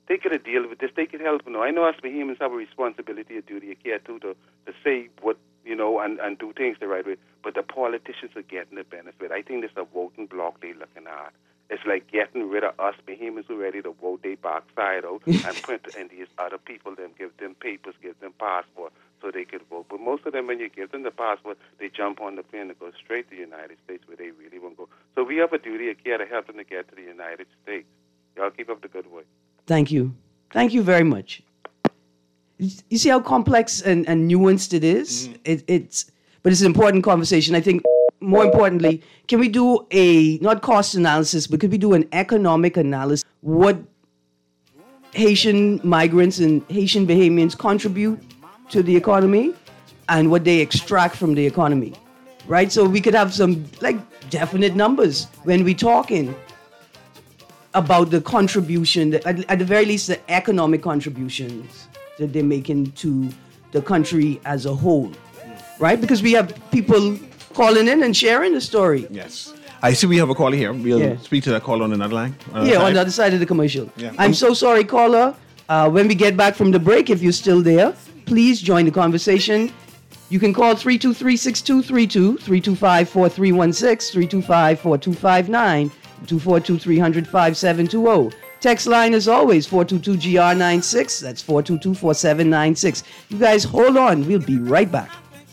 They could have dealt with this. They could help. You know, I know us Bahamians have a responsibility, a duty, a care too, to, to say what, you know, and, and do things the right way. But the politicians are getting the benefit. I think this is a voting block they're looking at. It's like getting rid of us Bahamians who are ready to vote their backside out and put in these other people, them give them papers, give them passport so they could vote. But most of them, when you give them the passport, they jump on the plane and go straight to the United States where they really want to go. So we have a duty of care to help them to get to the United States. Y'all keep up the good work. Thank you. Thank you very much. You see how complex and, and nuanced it is? Mm. It, it's, but it's an important conversation. I think more importantly, can we do a, not cost analysis, but could we do an economic analysis? What Haitian migrants and Haitian Bahamians contribute to the economy and what they extract from the economy, right? So we could have some like definite numbers when we're talking about the contribution, at, at the very least, the economic contributions that they're making to the country as a whole, right? Because we have people calling in and sharing the story. Yes. I see we have a caller here. We'll yeah. speak to that caller on another line. On yeah, side. on the other side of the commercial. Yeah. I'm so sorry, caller. Uh, when we get back from the break, if you're still there, please join the conversation. You can call three two three, six two three two, three two five, four three one six, three two five, four two five nine, two four two, three hundred, five seven two zero. Text line as always, four two two G R nine six. That's four two two, four seven nine six. You guys hold on. We'll be right back.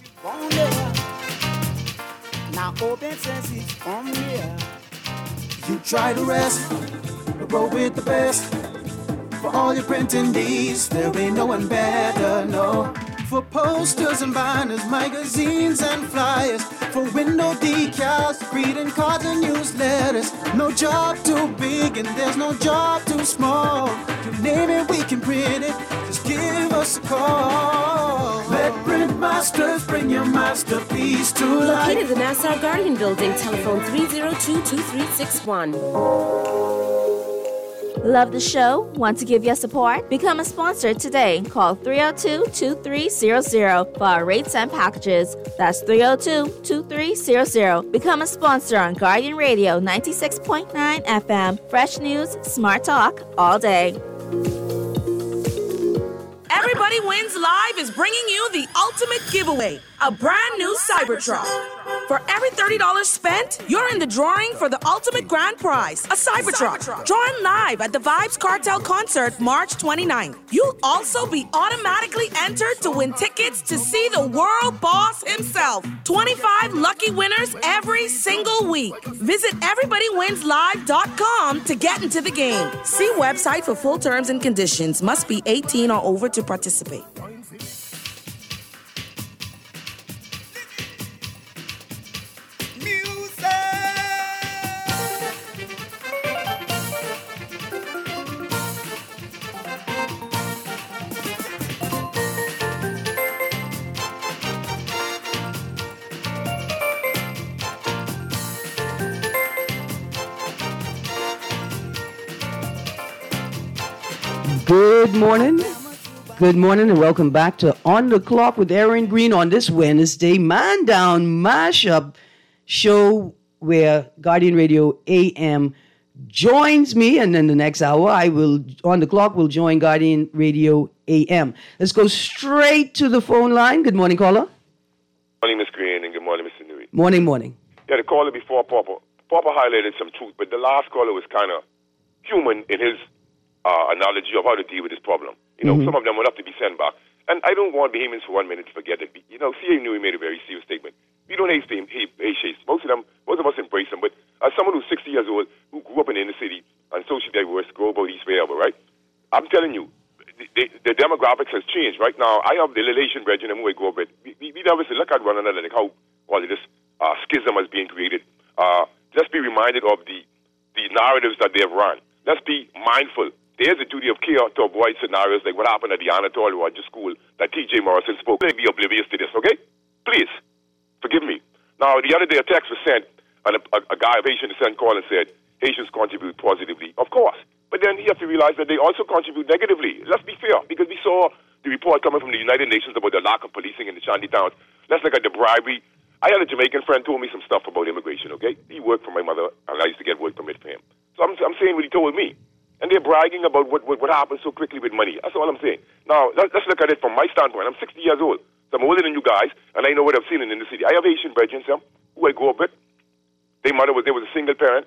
Now open senses on here. You try to rest, but roll with the best. For all your printing needs, there ain't no one better, no. For posters and banners, magazines and flyers. For window decals, greeting cards and newsletters. No job too big and there's no job too small. You name it, we can print it. Just give us a call. Let Print Masters bring your masterpiece to life. Located in the Nassau Guardian Building, telephone three oh two, two three six one. Love the show? Want to give your support? Become a sponsor today. Call three oh two, two three zero zero for our rates and packages. That's three oh two, two three zero zero. Become a sponsor on Guardian Radio ninety-six point nine F M. Fresh news, smart talk, all day. Everybody Wins Live is bringing you the ultimate giveaway, a brand new Cybertruck. For every thirty dollars spent, you're in the drawing for the ultimate grand prize, a Cybertruck. Cybertruck. Join live at the Vibes Cartel concert March twenty-ninth. You'll also be automatically entered to win tickets to see the world boss himself. twenty-five lucky winners every single week. Visit everybody wins live dot com to get into the game. See website for full terms and conditions. Must be eighteen or over to participate. Good morning. Good morning and welcome back to On the Clock with Aaron Green on this Wednesday Man Down Mashup show where Guardian Radio A M joins me, and in the next hour I will, On the Clock, will join Guardian Radio A M. Let's go straight to the phone line. Good morning, caller. Good morning, Miz Green, and good morning, Mister Newey. Morning, morning. Yeah, the caller before Papa, Papa highlighted some truth, but the last caller was kind of human in his Uh, analogy of how to deal with this problem. You know, mm-hmm. some of them will have to be sent back. And I don't want Bahamians for one minute to forget that, you know, C A Newey made a very serious statement. We don't hate Haitians. Most of them, most of us embrace them. But as someone who's sixty years old, who grew up in the inner city and socially diverse, global, east, wherever, right? I'm telling you, the, the, the demographics has changed. Right now, I have the Lilatian brethren who I grew up with. We, we, we obviously look at one another like how all of this uh, schism is being created. Uh, let's be reminded of the, the narratives that they have run. Let's be mindful. There's a duty of care to avoid scenarios like what happened at the Anatole Roger School that T J Morrison spoke. Please be oblivious to this, okay? Please, forgive me. Now, the other day a text was sent, and a, a, a guy of Haitian descent called and said, Haitians contribute positively. Of course. But then you have to realize that they also contribute negatively. Let's be fair, because we saw the report coming from the United Nations about the lack of policing in the shanty towns. Let's look at the bribery. I had a Jamaican friend who told me some stuff about immigration, okay? He worked for my mother, and I used to get work permit for him. So I'm, I'm saying what he told me. And there here bragging about what, what, what happens so quickly with money. That's all I'm saying. Now, let's, let's look at it from my standpoint. I'm sixty years old, so I'm older than you guys, and I know what I've seen in the city. I have Haitian brethren, some, who I grew up with. Their mother was, there was a single parent.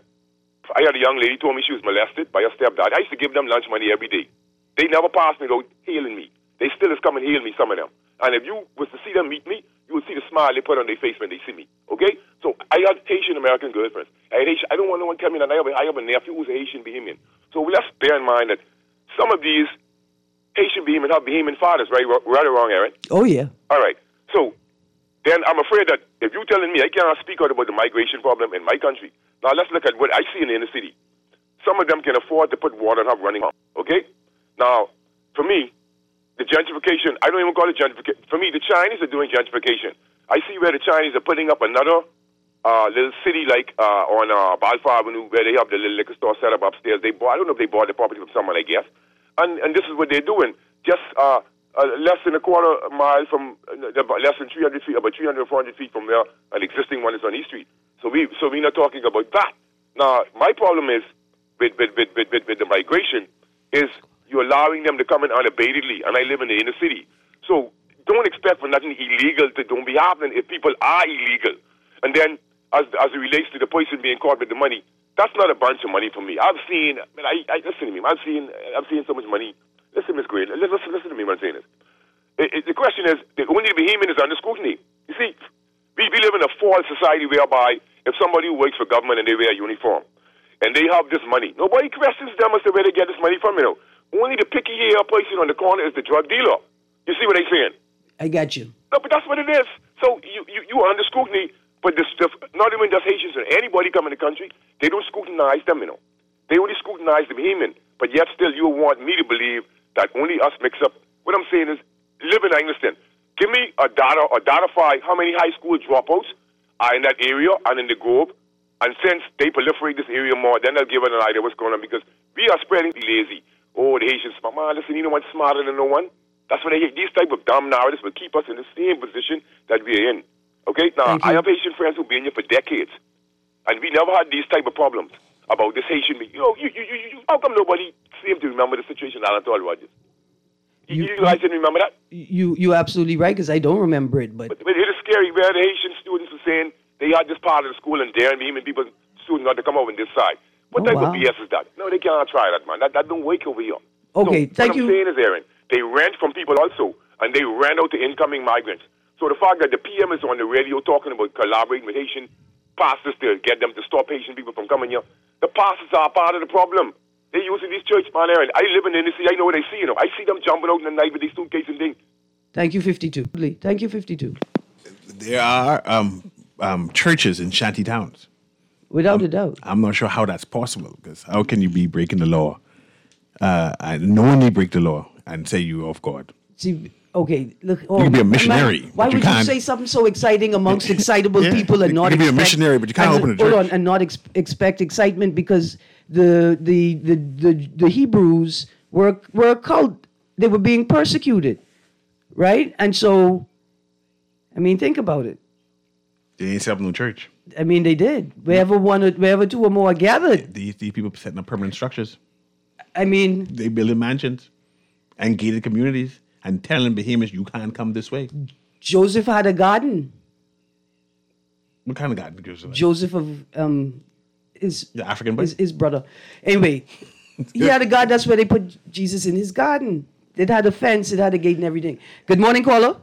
I had a young lady told me she was molested by her stepdad. I used to give them lunch money every day. They never passed me without hailing me. They still has come and hail me, some of them. And if you was to see them meet me, you would see the smile they put on their face when they see me. Okay? So I had Haitian American girlfriends. I had Haitian, I don't want no one tell me that I have, a, I have a nephew who's a Haitian Bahamian. So let's bear in mind that some of these Haitian Bahamian have Bahamian fathers, right? Right or wrong, Aaron? Oh, yeah. All right. So then I'm afraid that if you're telling me I cannot speak out about the migration problem in my country, now let's look at what I see in the inner city. Some of them can afford to put water and have running water. Okay? Now, for me, the gentrification, I don't even call it gentrification. For me, the Chinese are doing gentrification. I see where the Chinese are putting up another uh, little city like uh, on uh, Balfour Avenue where they have the little liquor store set up upstairs. They bought, I don't know if they bought the property from someone, I guess. And and this is what they're doing. Just uh, uh, less than a quarter mile from, uh, less than three hundred feet, about three hundred, four hundred feet from where an existing one is on East Street. So, we, so we're not talking about that. Now, my problem is with, with, with, with, with, with the migration is you're allowing them to come in unabatedly, and I live in the inner city. So don't expect for nothing illegal to don't be happening if people are illegal. And then, as as it relates to the person being caught with the money, that's not a bunch of money for me. I've seen, I mean, I, I listen to me. I've seen, I've seen so much money. Listen, Miss Gray, listen, listen to me when I'm saying this. It, it, the question is, the only Bahamian is under scrutiny. You see, we, we live in a false society whereby if somebody who works for government and they wear a uniform and they have this money, nobody questions them as to where they get this money from, you know. Only the picky hair person on the corner is the drug dealer. You see what I'm saying? I got you. No, but that's what it is. So you, you, you are under scrutiny, but this stuff, not even just Haitians or anybody coming to the country, they don't scrutinize them, you know. They only scrutinize the Bahamian, but yet still you want me to believe that only us mix up. What I'm saying is, live in Engliston. Give me a data, a data file, how many high school dropouts are in that area and in the Grove, and since they proliferate this area more, then they'll give it an idea what's going on, because we are spreading lazy. Oh, the Haitians, man, listen, you know what's smarter than no one? That's what they hate. These type of dumb narratives will keep us in the same position that we're in. Okay? Now, I have Haitian friends who've been here for decades, and we never had these type of problems about this Haitian. You know, you, you, you, you, how come nobody seemed to remember the situation at Alan Rogers? You, you, you guys didn't remember that? You, you're absolutely right, because I don't remember it. But, but, but it is scary where the Haitian students were saying they had this part of the school and daring Bahamian people, students not to come over on this side. What oh, type wow. of B S is that? No, they cannot try that, man. That, that don't work over here. Okay, so thank what you. What I'm saying is, Aaron, they rent from people also, and they rent out to incoming migrants. So the fact that the P M is on the radio talking about collaborating with Haitian pastors to get them to stop Haitian people from coming here, the pastors are part of the problem. They're using these church, man, Aaron. I live in the inner city. I know what I see, you know. I see them jumping out in the night with these suitcases and things. Thank you, fifty-two. Thank you, fifty-two. There are um, um, churches in shanty towns. Without I'm, a doubt. I'm not sure how that's possible, because how can you be breaking the law uh, and knowingly break the law and say you're of God? See, okay, look. Oh, you can be a missionary. Man, why but would you, you can't. say something so exciting amongst excitable yeah, people and you not can be expect, a missionary, but you can't and, open a church. Hold on, and not ex- expect excitement, because the the, the the the Hebrews were were a cult. They were being persecuted, right? And so, I mean, think about it. They ain't set up no church. I mean, they did. Wherever one, or, wherever two or more are gathered. These, these people setting up permanent structures. I mean, they building mansions and gated communities and telling Bahamians you can't come this way. Joseph had a garden. What kind of garden? Joseph? Joseph of um, his the African boy? His, his brother. Anyway, he had a garden. That's where they put Jesus in his garden. It had a fence. It had a gate and everything. Good morning, caller.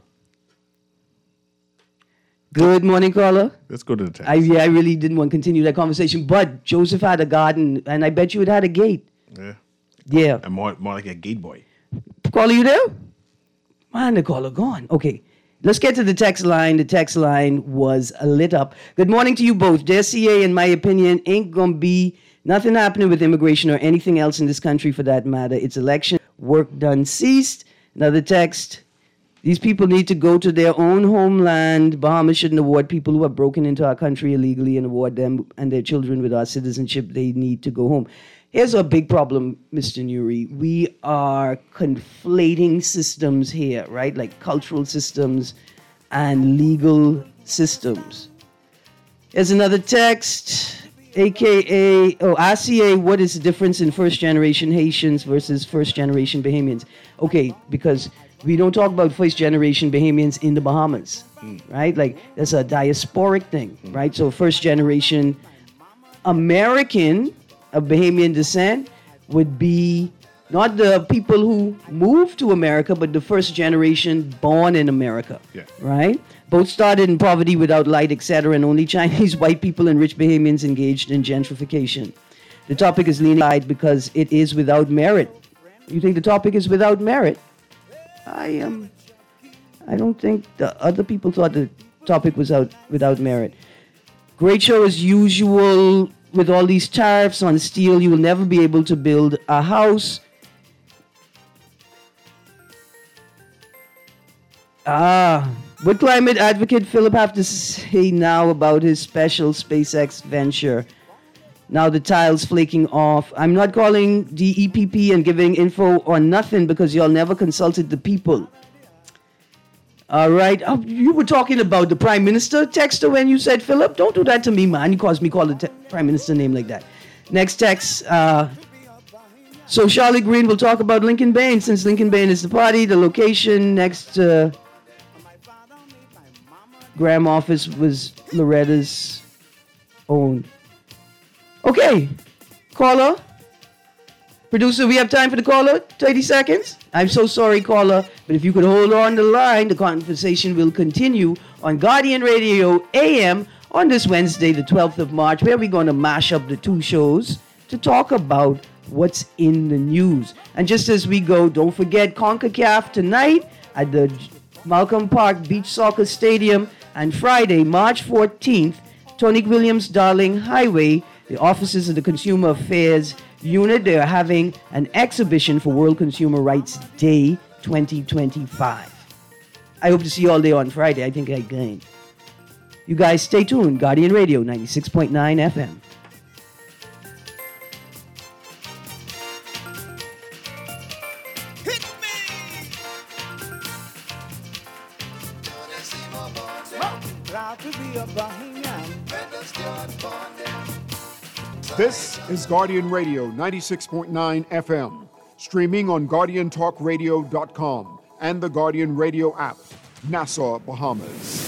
Good morning, caller. Let's go to the text. I, yeah, I really didn't want to continue that conversation, but Joseph had a garden, and I bet you it had a gate. Yeah. Yeah. And more, more like a gate boy. Caller, you there? Man, the caller gone. Okay. Let's get to the text line. The text line was lit up. Good morning to you both. Their C A, in my opinion, ain't going to be nothing happening with immigration or anything else in this country for that matter. It's election. Work done ceased. Another text. These people need to go to their own homeland. Bahamas shouldn't award people who have broken into our country illegally and award them and their children with our citizenship. They need to go home. Here's a big problem, Mister Nuri. We are conflating systems here, right? Like cultural systems and legal systems. Here's another text. A K A, oh, R C A, what is the difference in first generation Haitians versus first generation Bahamians? Okay, because we don't talk about first generation Bahamians in the Bahamas, mm. right? Like, that's a diasporic thing, mm. right? So, first generation American of Bahamian descent would be not the people who moved to America, but the first generation born in America, yeah. right? Both started in poverty without light, et cetera, and only Chinese, white people, and rich Bahamians engaged in gentrification. The topic is leaning aside because it is without merit. You think the topic is without merit? I um, I don't think the other people thought the topic was out without merit. Great show as usual. With all these tariffs on steel, you will never be able to build a house. Ah, what climate advocate Philip have to say now about his special SpaceX venture? Now the tiles flaking off. I'm not calling the E P P and giving info on nothing because y'all never consulted the people. All right. Oh, you were talking about the Prime Minister texter when you said, Philip, don't do that to me, man. You caused me call the te- Prime Minister name like that. Next text. Uh, so Charlotte Green will talk about Lincoln Bain since Lincoln Bain is the party. The location next uh, Graham office was Loretta's own. Okay. Caller. Producer, we have time for the caller? thirty seconds? I'm so sorry, caller, but if you could hold on the line, the conversation will continue on Guardian Radio A M on this Wednesday, the twelfth of March, where we're going to mash up the two shows to talk about what's in the news. And just as we go, don't forget CONCACAF tonight at the Malcolm Park Beach Soccer Stadium, and Friday, March fourteenth, Tony Williams Darling Highway, the offices of the Consumer Affairs Unit, they are having an exhibition for World Consumer Rights Day twenty twenty-five. I hope to see you all day on Friday. I think I can. You guys stay tuned. Guardian Radio ninety-six point nine F M. This is Guardian Radio ninety-six point nine F M, streaming on guardian talk radio dot com and the Guardian Radio app, Nassau, Bahamas.